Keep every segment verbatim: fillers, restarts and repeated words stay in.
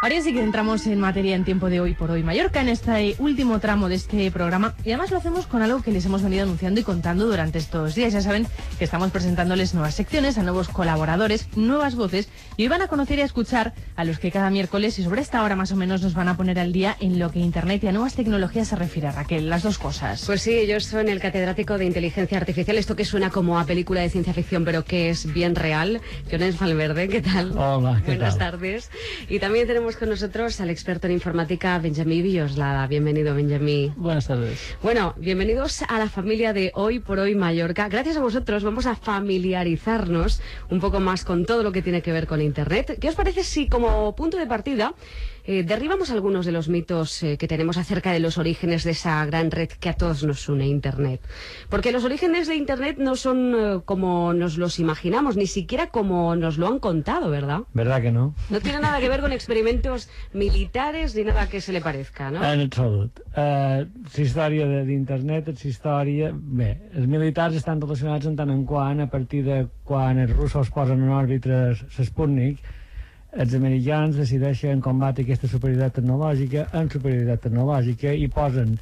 Ahora sí que entramos en materia en Tiempo de Hoy por Hoy Mallorca, en este último tramo de este programa. Y además lo hacemos con algo que les hemos venido anunciando y contando durante estos días. Ya saben que estamos presentándoles nuevas secciones, a nuevos colaboradores, nuevas voces. Y hoy van a conocer y a escuchar a los que cada miércoles y sobre esta hora más o menos nos van a poner al día en lo que Internet y a nuevas tecnologías se refiere. Raquel, las dos cosas. Pues sí, ellos son el catedrático de Inteligencia Artificial. Esto que suena como a película de ciencia ficción, pero que es bien real. Jones Valverde, ¿qué tal? Hola, ¿qué Buenas tal? tardes. Y también tenemos con nosotros al experto en informática, Benjamí Villoslada. Bienvenido, Benjamí. Buenas tardes. Bueno, bienvenidos a la familia de Hoy por Hoy Mallorca. Gracias a vosotros vamos a familiarizarnos un poco más con todo lo que tiene que ver con Internet. ¿Qué os parece si como punto de partida eh, derribamos algunos de los mitos eh, que tenemos acerca de los orígenes de esa gran red que a todos nos une, Internet? Porque los orígenes de Internet no son eh, como nos los imaginamos, ni siquiera como nos lo han contado, ¿verdad? ¿Verdad que no? No tiene nada que ver con experimentos militares ni nada que se le parezca, no? En absolut. Uh, la història d'internet és història... Bé, els militars estan relacionats en tant en quant, a partir de quan els russos posen en òrbita l'Sputnik, els americans decideixen combatre aquesta superioritat tecnològica en superioritat tecnològica i posen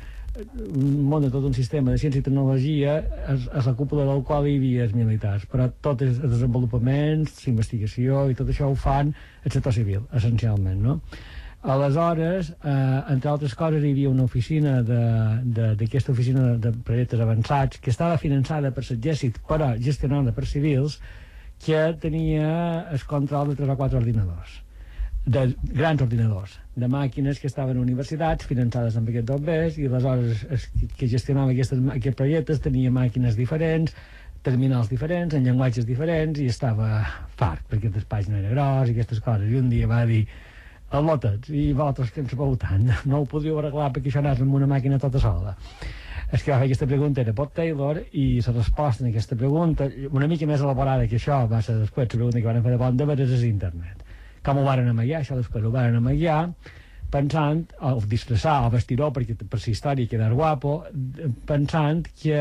munta tot un sistema de ciència i tecnologia a, a la cúpula del qual hi havia els militars, però tots els desenvolupaments, l'investigació i tot això ho fan el sector civil, essencialment, no? Aleshores, eh, entre altres coses, hi havia una oficina d'aquesta oficina de, de projectes avançats que estava finançada per l'exèrcit però gestionada per civils, que tenia el control de tres o quatre ordinadors, de grans ordinadors, de màquines que estaven a universitats finançades amb aquests bombers, i aleshores el que gestionava aquestes, aquests projectes tenia màquines diferents, terminals diferents, en llenguatges diferents, i estava fart perquè el despatx no era gros i aquestes coses, i un dia va dir: al·lotets, i vosaltres que ens sabeu tant, no ho podríeu arreglar perquè això anés amb una màquina tota sola. El que va fer aquesta pregunta era Bob Taylor, i la resposta a aquesta pregunta, una mica més elaborada que això, va ser després la pregunta que van fer de bon de veres és Internet. Com ho varen amagar? Això després ho varen amagar pensant, o disfressar, o vestir-ho perquè per la història quedar guapo, pensant que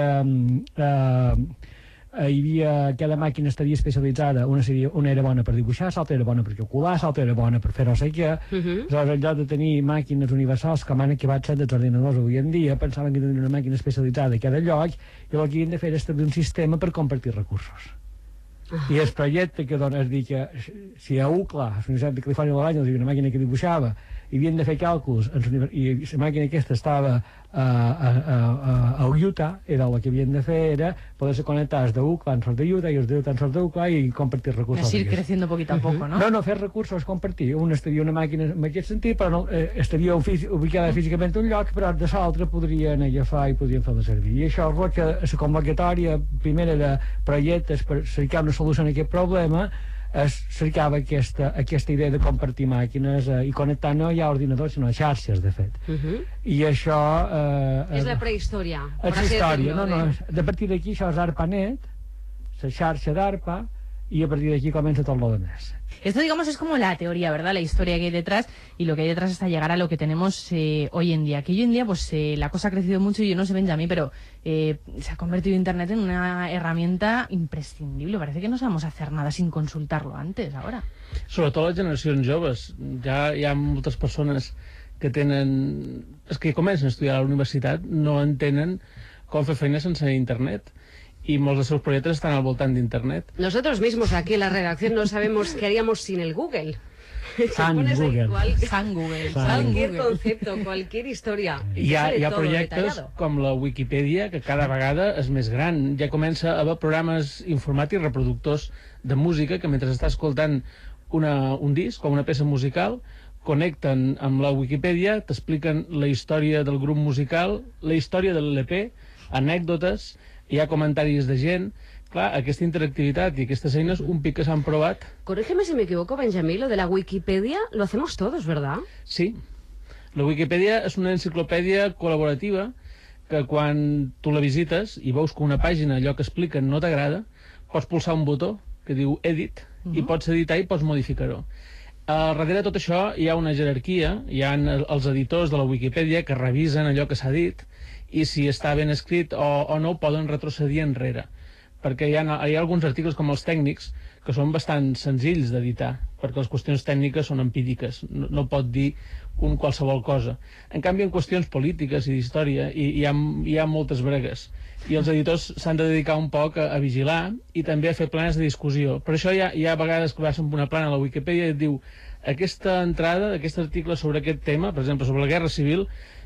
eh, hi havia, cada màquina estaria especialitzada, una, seria, una era bona per dibuixar, l'altra era bona per calcular, l'altra era bona per fer no sé què. Uh -huh. Aleshores, en lloc de tenir màquines universals com han acabat sent els ordinadors avui en dia, pensaven que tenien una màquina especialitzada a cada lloc, i el que havien de fer és establir un sistema per compartir recursos. Uh -huh. I el projecte que dona és dir que si a U C L A, a la Universitat de Califòrnia de l'Any, hi havia una màquina que dibuixava, i havien de fer càlculs, i la màquina aquesta estava a, a, a, a Utah, era el que havien de fer era poder-se connectar els de U C L A en els de Utah i els de Utah en els de U C L A i compartir recursos. Es ir creciendo poquito a poco, ¿no? No, no, fer recursos, compartir. Un estaria una màquina en aquest sentit, però no, eh, estaria ubicada físicament en un lloc, però de l'altre podrien agafar i podrien fer-la servir. I això és que la convocatòria primera de projectes per cercar una solució a aquest problema es cercava aquesta, aquesta idea de compartir màquines eh, i connectar no ja ordinadors sinó a xarxes, de fet. Uh -huh. I això... Eh, és la prehistòria. És la història, no, no. De partir d'aquí això és ARPANET, la xarxa d'ARPA, y a partir de aquí comienza todo lo demás. Esto, digamos, es como la teoría, ¿verdad? La historia que hay detrás y lo que hay detrás hasta llegar a lo que tenemos eh, hoy en día. Que hoy en día, pues, eh, la cosa ha crecido mucho y yo no sé, Benjamí, pero eh, se ha convertido Internet en una herramienta imprescindible. Parece que no sabemos hacer nada sin consultarlo antes, ahora. Sobretot les generacions joves. Ja hi ha moltes persones que tenen... És que comencen a estudiar a la universitat, no entenen com fer feina sense Internet. Y muchos de sus proyectos están al voltant de Internet. Nosotros mismos aquí en la redacción no sabemos qué haríamos sin el Google. San Google. Cual... San Google. San cualquier Google. Concepto, cualquier historia. Hi ha, hi ha projectes detallado. Com la Wikipedia, que cada vegada és més gran. Ja comença a haver programes informàtics, reproductors de música, que mentre estàs escoltant una, un disc o una peça musical, connecten amb la Wikipedia, t'expliquen la història del grup musical, la història de l'L P, anècdotes, hi ha comentaris de gent. Clar, aquesta interactivitat i aquestes eines, un pic que s'han provat... Corrígeme si me equivoco, Benjamí, lo de la Wikipedia lo hacemos todos, ¿verdad? Sí. La Wikipedia és una enciclopèdia col·laborativa que quan tu la visites i veus que una pàgina, allò que expliquen, no t'agrada, pots pulsar un botó que diu Edit uh-huh. i pots editar i pots modificar-ho. Uh, darrere de tot això hi ha una jerarquia, hi ha els editors de la Wikipedia que revisen allò que s'ha dit i si està ben escrit o, o no poden retrocedir enrere, perquè hi ha, hi ha alguns articles com els tècnics que són bastant senzills d'editar, perquè les qüestions tècniques són empíriques, no, no pot dir un qualsevol cosa. En canvi, en qüestions polítiques i d'història hi, hi, ha, hi ha moltes bregues, i els editors s'han de dedicar un poc a, a vigilar i també a fer planes de discussió. Per això hi ha, hi ha vegades que vas amb una plana a la Wikipedia i et diu aquesta entrada, aquest article sobre aquest tema, per exemple, sobre la Guerra Civil,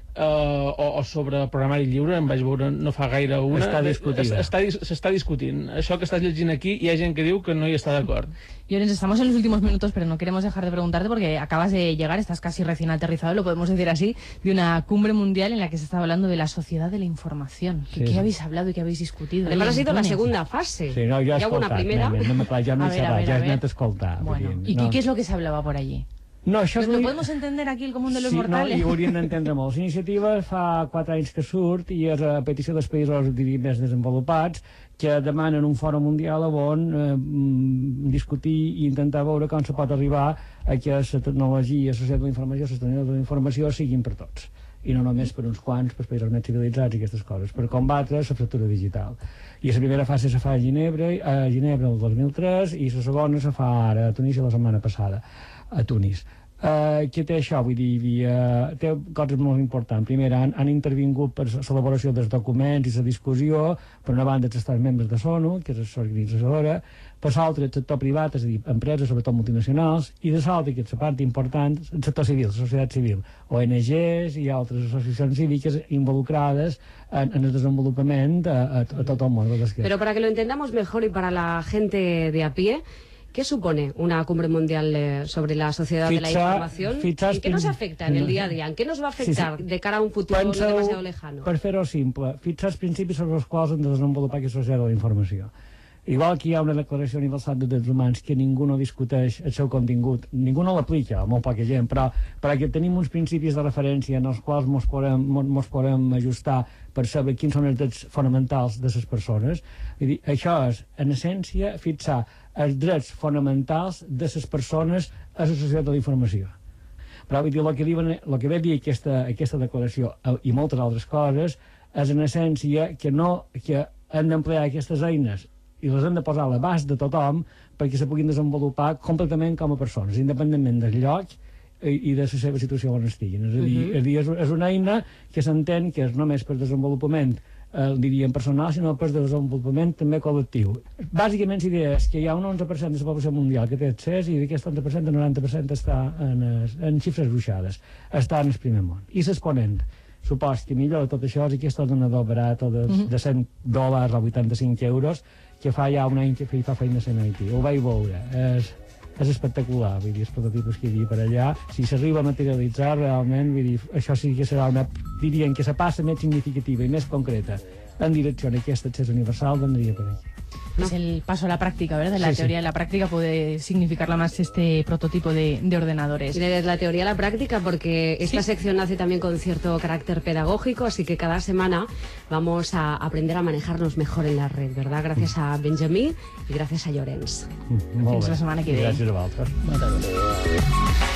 Uh, o, o sobre programari lliure, em vaig veure no fa gaire una, està discutida. S'està discutint. Això que estás llegint aquí, hi ha gent que diu que no hi està d'acord. Llorens, estamos en los últimos minutos, pero no queremos dejar de preguntarte porque acabas de llegar, estás casi recién aterrizado, lo podemos decir así, de una cumbre mundial en la que se está hablando de la sociedad de la información. Sí. ¿Qué sí. habéis hablado y qué habéis discutido? Además ha sido la segunda fase. Sí, no, jo he hi ha una primera. No, no, no, ja no hi serà, ja has anat a escoltar. Bueno, ¿y no. qué es lo que se hablaba por allí? No, això pues no podemos entender aquí el común de los sí, mortales. Sí, no, i ho hauríem d'entendre molt. L'iniciativa fa quatre anys que surt i és a petició dels països més desenvolupats que demanen un fòrum mundial on eh, discutir i intentar veure com se pot arribar a que la tecnologia, la societat de la informació, les tecnologies de la informació siguin per tots i no només per uns quants, per països més civilitzats i aquestes coses, per combatre la fractura digital. I la primera fase se fa a Ginebra, a Ginebra el dos mil tres i la segona se fa ara a Tunis la setmana passada a Tunis. Uh, què té això? Vull dir, havia, té coses molt importants. Primer, han, han intervingut per l'elaboració dels documents i la discussió, per una banda els estats membres de SONU, que és l'organitzadora, per l'altre el sector privat, és a dir, empreses, sobretot multinacionals, i de l'altre, que és la part important, el sector civil, la societat civil, O N Ges i altres associacions cíviques involucrades en, en el desenvolupament a, a, a tot el món. Pero para que lo entendamos mejor y para la gente de a pie, ¿qué supone una cumbre mundial eh, sobre la sociedad Ficha, de la información? ¿En qué nos afecta en el día a día? ¿En qué nos va a afectar sí, sí. de cara a un futuro Penseu, no demasiado lejano? Per fer-ho simple, fixar els principis sobre els quals hem de desenvolupar aquesta societat de la informació. Igual que hi ha una declaració universal de drets humans que ningú no discuteix el seu contingut, ningú no l'aplica, molt poca gent, però perquè tenim uns principis de referència en els quals mos podem, mos podem ajustar per saber quins són els drets fonamentals de les persones. Vull dir, això és, en essència, fixar els drets fonamentals de les persones a la societat de la informació. Però vull dir, el que, diuen, el que ve dir aquesta, aquesta declaració i moltes altres coses és, en essència, que, no, que hem d'emplear aquestes eines i les hem de posar a l'abast de tothom perquè se puguin desenvolupar completament com a persones, independentment del lloc i, i de la seva situació on estiguin. És a dir, uh -huh. és, a dir és, és una eina que s'entén que és només per desenvolupament eh, diríem personal, sinó per desenvolupament també col·lectiu. Bàsicament la idea és que hi ha un onze per cent de la població mundial que té accés i d'aquest onze per cent, el noranta per cent està en, en xifres ruixades, està en el primer món. I l'exponent supos que millor de tot això és aquest ordenador barat de, uh -huh. de cent dòlars o vuitanta-cinc euros que fa ja un any que fa feina a I T. Ho vaig veure. És, és espectacular, vull dir, els prototipus que hi havia per allà. Si s'arriba a materialitzar, realment, vull dir, això sí que serà una, diríem que la passa més significativa i més concreta en direcció a aquest accés universal, vendria per aquí. Es el paso a la práctica, ¿verdad? De la sí, teoría sí. a la práctica puede significarla más este prototipo de, de ordenadores. Y de la teoría a la práctica, porque esta sí. sección nace también con cierto carácter pedagógico, así que cada semana vamos a aprender a manejarnos mejor en la red, ¿verdad? Gracias a Benjamí y gracias a Llorens. Mm, Fins la setmana que ve. Gràcies a vosaltres.